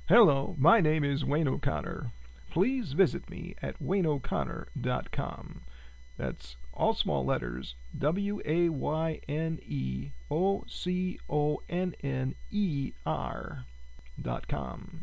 Hello, my name is Wayne O'Connor. Please visit me at wayneoconnor.com. That's all small letters, WayneOconner.com.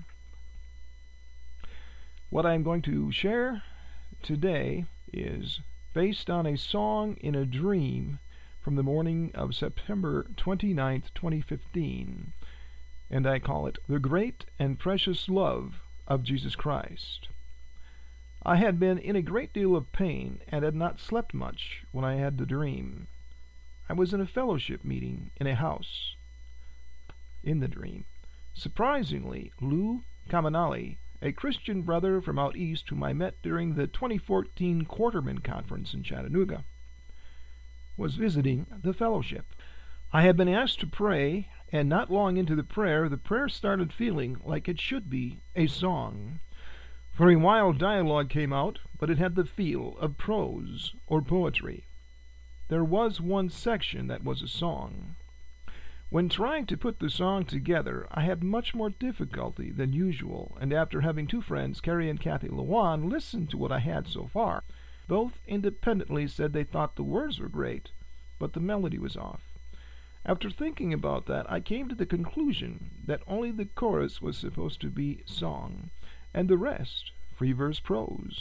What I'm going to share today is based on a song in a dream from the morning of September 29th, 2015, and I call it The Great and Precious Love of Jesus Christ. I had been in a great deal of pain and had not slept much when I had the dream. I was in a fellowship meeting in a house. In the dream, surprisingly, Lou Kamanali, a Christian brother from out east whom I met during the 2014 Quarterman Conference in Chattanooga, was visiting the fellowship. I had been asked to pray, and not long into the prayer started feeling like it should be a song. For a while dialogue came out, but it had the feel of prose or poetry. There was one section that was a song. When trying to put the song together, I had much more difficulty than usual, and after having two friends, Carrie and Kathy Lewan, listen to what I had so far, both independently said they thought the words were great, but the melody was off. After thinking about that, I came to the conclusion that only the chorus was supposed to be song, and the rest free verse prose.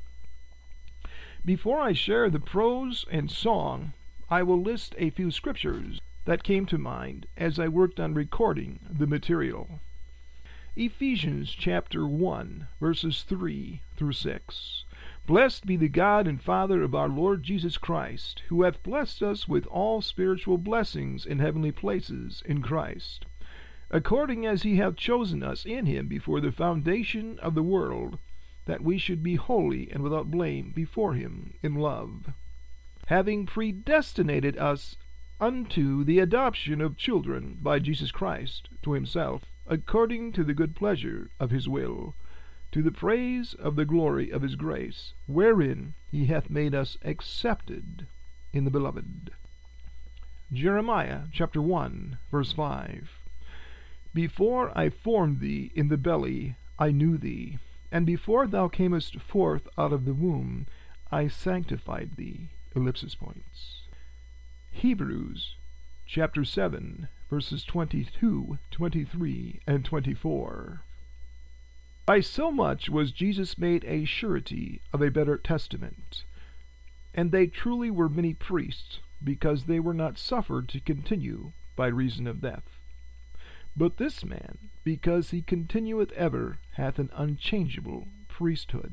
Before I share the prose and song, I will list a few scriptures that came to mind as I worked on recording the material. Ephesians chapter 1, verses 3 through 6. Blessed be the God and Father of our Lord Jesus Christ, who hath blessed us with all spiritual blessings in heavenly places in Christ, according as he hath chosen us in him before the foundation of the world, that we should be holy and without blame before him in love, having predestinated us unto the adoption of children by Jesus Christ to himself, according to the good pleasure of his will, to the praise of the glory of his grace, wherein he hath made us accepted in the beloved. Jeremiah chapter 1, verse 5. Before I formed thee in the belly, I knew thee, and before thou camest forth out of the womb, I sanctified thee. Ellipsis points. Hebrews chapter 7, verses 22, 23, and 24. By so much was Jesus made a surety of a better testament. And they truly were many priests, because they were not suffered to continue by reason of death. But this man, because he continueth ever, hath an unchangeable priesthood.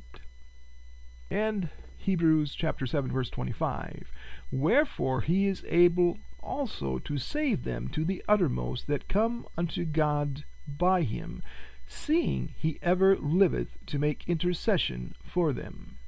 And Hebrews chapter 7, verse 25. Wherefore he is able also to save them to the uttermost that come unto God by him, seeing he ever liveth to make intercession for them.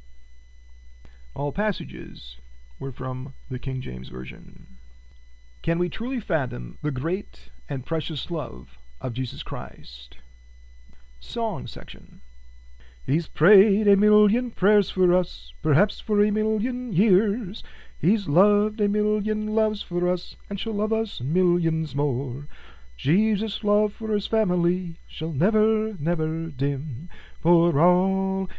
All passages were from the King James Version. Can we truly fathom the great and precious love of Jesus Christ? Song section. He's prayed 1,000,000 prayers for us, perhaps for 1,000,000 years. He's loved 1,000,000 loves for us, and shall love us millions more. Jesus' love for his family shall never, never dim for all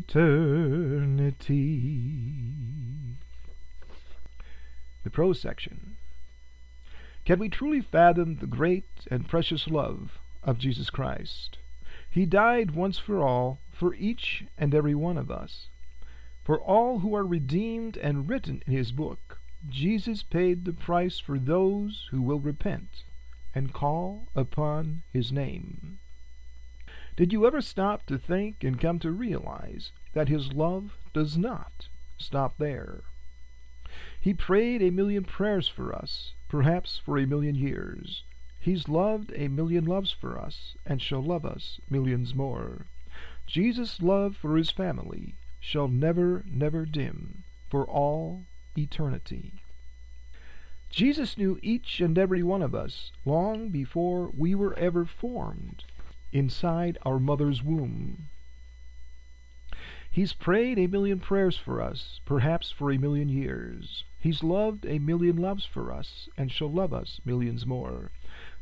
eternity. The prose section. Can we truly fathom the great and precious love of Jesus Christ? He died once for all, for each and every one of us. For all who are redeemed and written in his book, Jesus paid the price for those who will repent and call upon his name. Did you ever stop to think and come to realize that his love does not stop there? He prayed 1,000,000 prayers for us, perhaps for 1,000,000 years. He's loved 1,000,000 loves for us, and shall love us millions more. Jesus' love for his family shall never, never dim for all eternity. Jesus knew each and every one of us long before we were ever formed inside our mother's womb. He's prayed 1,000,000 prayers for us, perhaps for 1,000,000 years. He's loved 1,000,000 loves for us, and shall love us millions more.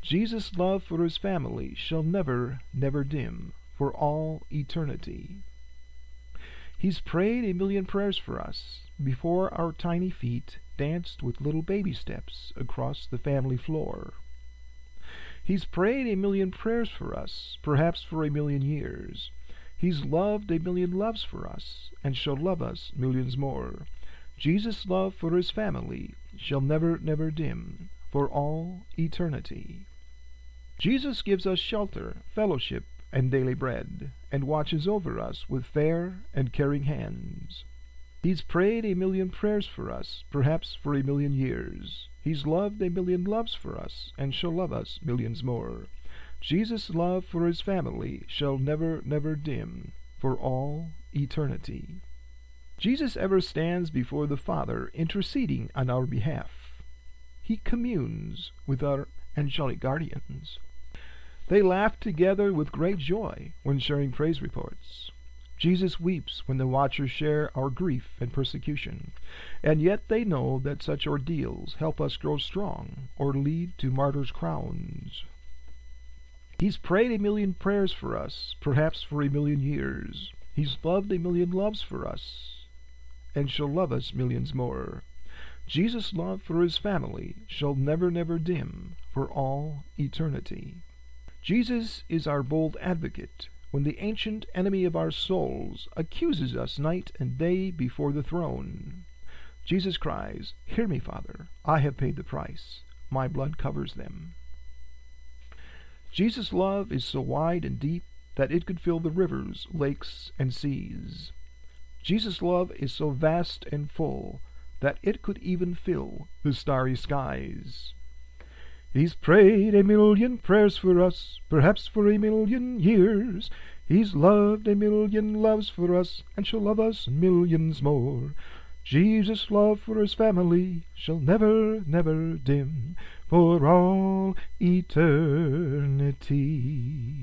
Jesus' love for his family shall never, never dim for all eternity. He's prayed a million prayers for us before our tiny feet danced with little baby steps across the family floor. He's prayed a million prayers for us, perhaps for a million years. He's loved a million loves for us, and shall love us millions more. Jesus' love for his family shall never, never dim for all eternity. Jesus gives us shelter, fellowship, and daily bread, and watches over us with fair and caring hands. He's prayed a million prayers for us, perhaps for a million years. He's loved a million loves for us, and shall love us millions more. Jesus' love for his family shall never, never dim for all eternity. Jesus ever stands before the Father interceding on our behalf. He communes with our angelic guardians. They laugh together with great joy when sharing praise reports. Jesus weeps when the watchers share our grief and persecution, and yet they know that such ordeals help us grow strong or lead to martyrs' crowns. He's prayed a million prayers for us, perhaps for a million years. He's loved a million loves for us, and shall love us millions more. Jesus' love for his family shall never, never dim for all eternity. Jesus is our bold advocate when the ancient enemy of our souls accuses us night and day before the throne. Jesus cries, "Hear me, Father, I have paid the price. My blood covers them." Jesus' love is so wide and deep that it could fill the rivers, lakes, and seas. Jesus' love is so vast and full that it could even fill the starry skies. He's prayed a million prayers for us, perhaps for a million years. He's loved a million loves for us, and shall love us millions more. Jesus' love for his family shall never, never dim for all eternity.